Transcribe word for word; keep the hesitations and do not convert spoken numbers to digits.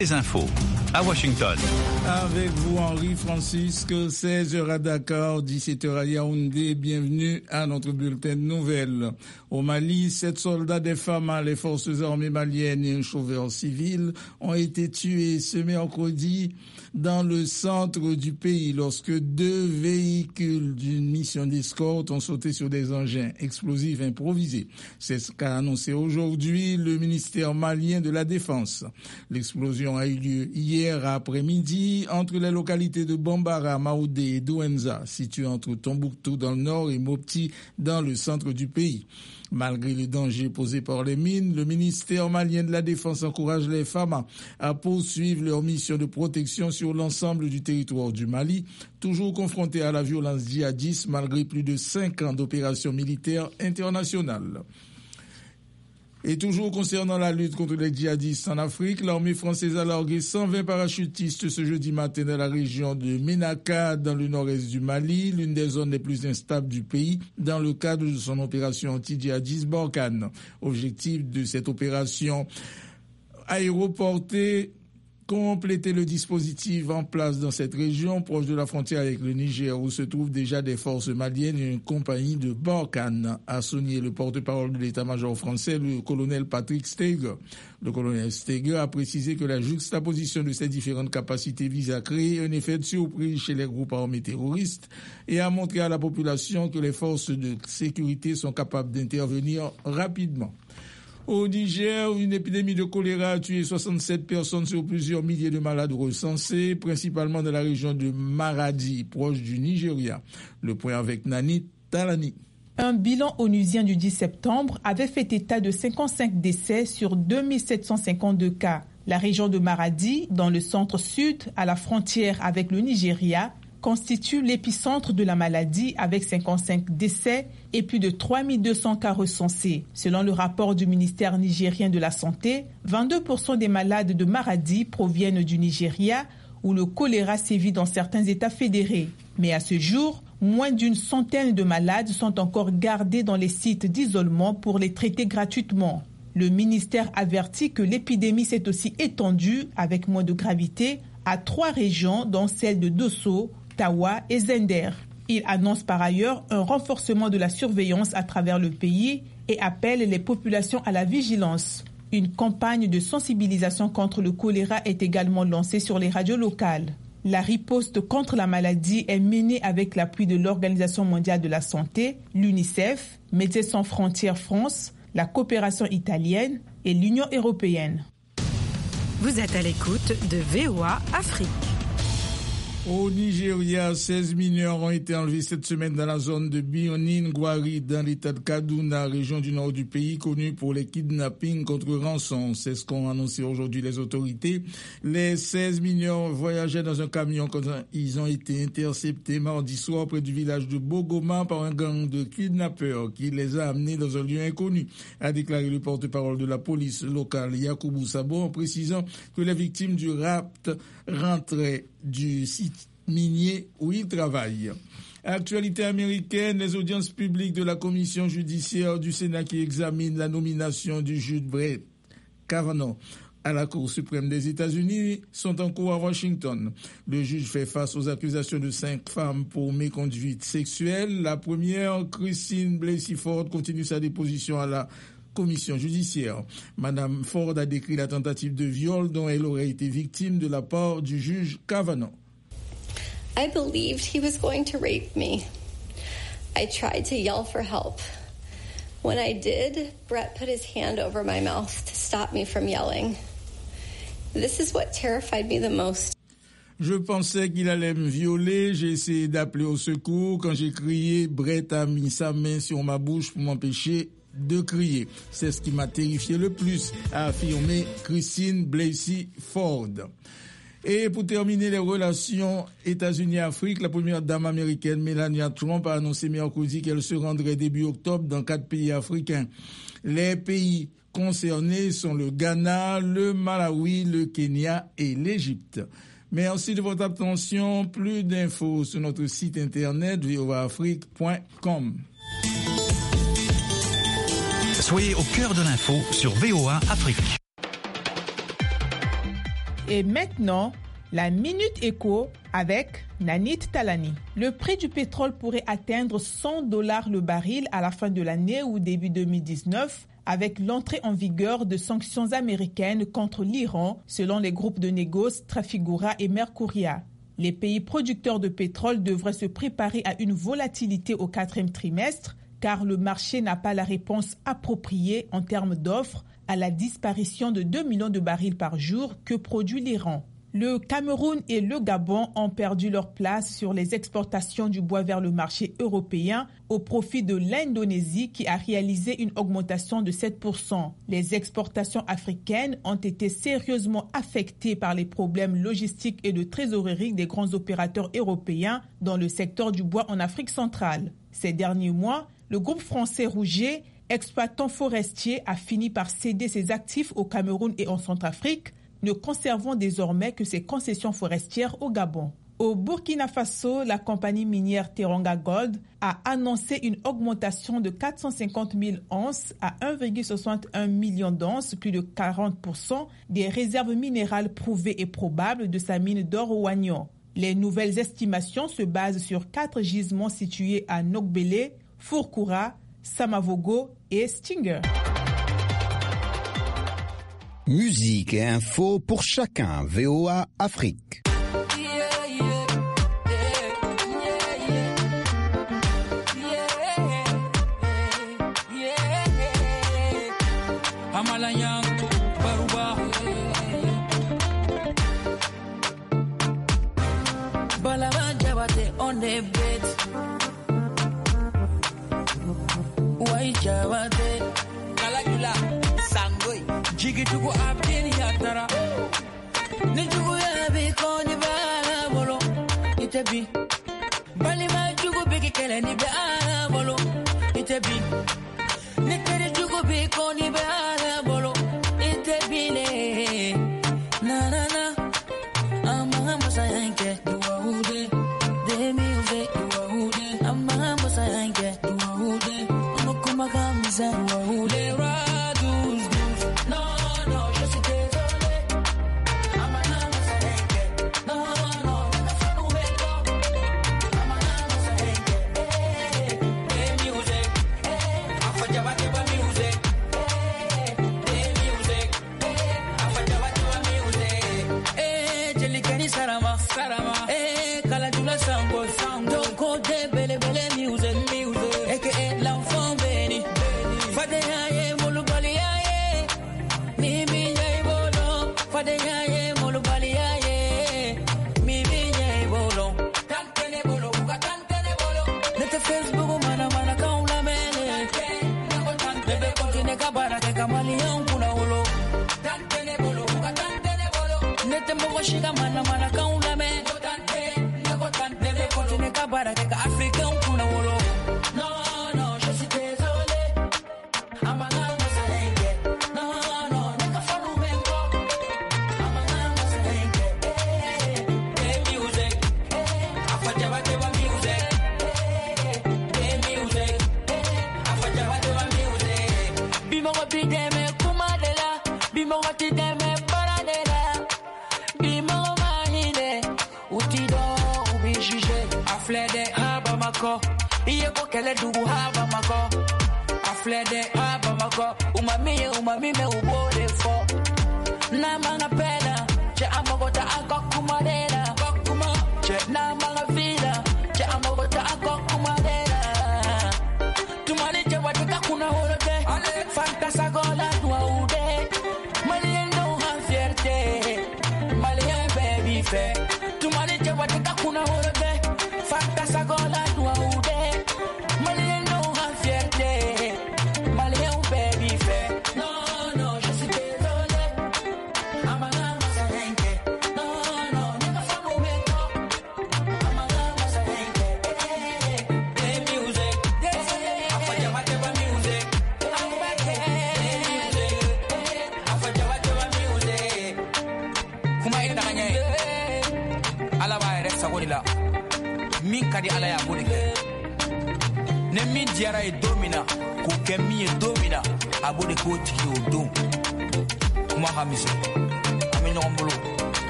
Les infos à Washington. Avec vous, Henri Francisque, seize heures à Dakar, dix-sept heures à Yaoundé. Bienvenue à notre bulletin de nouvelles. Au Mali, sept soldats des F A M A, les forces armées maliennes et un chauffeur civil ont été tués ce mercredi dans le centre du pays lorsque deux véhicules d'une mission d'escorte ont sauté sur des engins explosifs improvisés. C'est ce qu'a annoncé aujourd'hui le ministère malien de la Défense. L'explosion a eu lieu hier après-midi entre les localités de Bambara, Maoudé et Douenza, situées entre Tombouctou dans le nord et Mopti dans le centre du pays. Malgré le danger posé par les mines, le ministère malien de la Défense encourage les F A M A à poursuivre leur mission de protection sur l'ensemble du territoire du Mali, toujours confronté à la violence djihadiste malgré plus de cinq ans d'opérations militaires internationales. Et toujours concernant la lutte contre les djihadistes en Afrique, l'armée française a largué cent vingt parachutistes ce jeudi matin dans la région de Ménaka, dans le nord-est du Mali, l'une des zones les plus instables du pays, dans le cadre de son opération anti-djihadiste Barkhane. Objectif de cette opération aéroportée, compléter le dispositif en place dans cette région, proche de la frontière avec le Niger, où se trouvent déjà des forces maliennes et une compagnie de Barkhane, a souligné le porte-parole de l'état-major français, le colonel Patrick Steger. Le colonel Steger a précisé que la juxtaposition de ces différentes capacités vise à créer un effet de surprise chez les groupes armés terroristes et à montrer à la population que les forces de sécurité sont capables d'intervenir rapidement. Au Niger, une épidémie de choléra a tué soixante-sept personnes sur plusieurs milliers de malades recensés, principalement dans la région de Maradi, proche du Nigeria. Le point avec Nani Talani. Un bilan onusien du dix septembre avait fait état de cinquante-cinq décès sur deux mille sept cent cinquante-deux cas. La région de Maradi, dans le centre-sud, à la frontière avec le Nigeria, constitue l'épicentre de la maladie avec cinquante-cinq décès et plus de trois mille deux cents cas recensés. Selon le rapport du ministère nigérien de la Santé, vingt-deux pour cent des malades de Maradi proviennent du Nigeria où le choléra sévit dans certains États fédérés. Mais à ce jour, moins d'une centaine de malades sont encore gardés dans les sites d'isolement pour les traiter gratuitement. Le ministère avertit que l'épidémie s'est aussi étendue avec moins de gravité à trois régions dont celle de Dosso, Tawa et Zender. Il annonce par ailleurs un renforcement de la surveillance à travers le pays et appelle les populations à la vigilance. Une campagne de sensibilisation contre le choléra est également lancée sur les radios locales. La riposte contre la maladie est menée avec l'appui de l'Organisation mondiale de la santé, l'UNICEF, Médecins sans frontières France, la coopération italienne et l'Union européenne. Vous êtes à l'écoute de V O A Afrique. Au Nigeria, seize mineurs ont été enlevés cette semaine dans la zone de Bionin-Gwari, dans l'état de Kaduna, région du nord du pays, connue pour les kidnappings contre rançon. C'est ce qu'ont annoncé aujourd'hui les autorités. Les seize mineurs voyageaient dans un camion quand ils ont été interceptés mardi soir près du village de Bogoma par un gang de kidnappeurs qui les a amenés dans un lieu inconnu, a déclaré le porte-parole de la police locale, Yakubu Sabo, en précisant que les victimes du rapt rentraient du site minier où ils travaillent. Actualité américaine, les audiences publiques de la commission judiciaire du Sénat qui examine la nomination du juge Brett Kavanaugh à la Cour suprême des États-Unis sont en cours à Washington. Le juge fait face aux accusations de cinq femmes pour méconduite sexuelle. La première, Christine Blasey Ford, continue sa déposition à la commission judiciaire. Madame Ford a décrit la tentative de viol dont elle aurait été victime de la part du juge Kavanaugh. I believed he was going to rape me. I tried to yell for help. When I did, Brett put his hand over my mouth to stop me from yelling. This is what terrified me the most. Je pensais qu'il allait me violer, j'ai essayé d'appeler au secours. Quand j'ai crié, Brett a mis sa main sur ma bouche pour m'empêcher de crier. C'est ce qui m'a terrifié le plus, a affirmé Christine Blasey Ford. Et pour terminer les relations États-Unis-Afrique, la première dame américaine Melania Trump a annoncé mercredi qu'elle se rendrait début octobre dans quatre pays africains. Les pays concernés sont le Ghana, le Malawi, le Kenya et l'Égypte. Merci de votre attention. Plus d'infos sur notre site internet v o a afrique point com. Soyez au cœur de l'info sur V O A Afrique. Et maintenant, la Minute Éco avec Nanit Talani. Le prix du pétrole pourrait atteindre cent dollars le baril à la fin de l'année ou début deux mille dix-neuf avec l'entrée en vigueur de sanctions américaines contre l'Iran selon les groupes de négoce Trafigura et Mercuria. Les pays producteurs de pétrole devraient se préparer à une volatilité au quatrième trimestre car le marché n'a pas la réponse appropriée en termes d'offres à la disparition de deux millions de barils par jour que produit l'Iran. Le Cameroun et le Gabon ont perdu leur place sur les exportations du bois vers le marché européen au profit de l'Indonésie qui a réalisé une augmentation de sept pour cent. Les exportations africaines ont été sérieusement affectées par les problèmes logistiques et de trésorerie des grands opérateurs européens dans le secteur du bois en Afrique centrale. Ces derniers mois, le groupe français Rouget, exploitant forestier, a fini par céder ses actifs au Cameroun et en Centrafrique, ne conservant désormais que ses concessions forestières au Gabon. Au Burkina Faso, la compagnie minière Teranga Gold a annoncé une augmentation de quatre cent cinquante mille onces à un virgule soixante et un million d'onces, plus de quarante pour cent des réserves minérales prouvées et probables de sa mine d'or au Wagnon. Les nouvelles estimations se basent sur quatre gisements situés à Nogbele, Fourkoura, Samavogo et Stinger. Musique et info pour chacun. V O A Afrique. Jigituku abdin yatara Nijugu yabi koni bala bolo Itebi Bali ma jugu bigi kele ni bala bolo Itebi Nikere jugu bigi koni bala bolo Itebi ne Na na na Ama masa yanke Dua hude Demi hude Dua hude Ama masa yanke Dua hude Mukuma kamisa Dua hude Radus Shiga mana mana kaula me Neve continue kabara keka Africa unkuna wolo No no je suis désolé Amana masaenge No no neka fanu mengo Amana masaenge Hey music Afaja wate wa music Hey music Afaja wate wa music Bimo wa bideme kumadela Bimo wa tideme Iye ko kele dugu haba mako Aflede haba mako Umamiye umamime ubode fo Na manga pena Che amagota anko kumadera Che na manga vida Che amagota anko kumadera Tumani che watika kuna holote Fantasa gola tuwa ude Malien no han fierte Malien baby fe Tumani che watika kuna holote Fantasa gola tuwa ude Min kadi ala ya boni ke ne min diara e domina ko kemi e domina abode ko tiki o dom kuma hamiso amino mbolo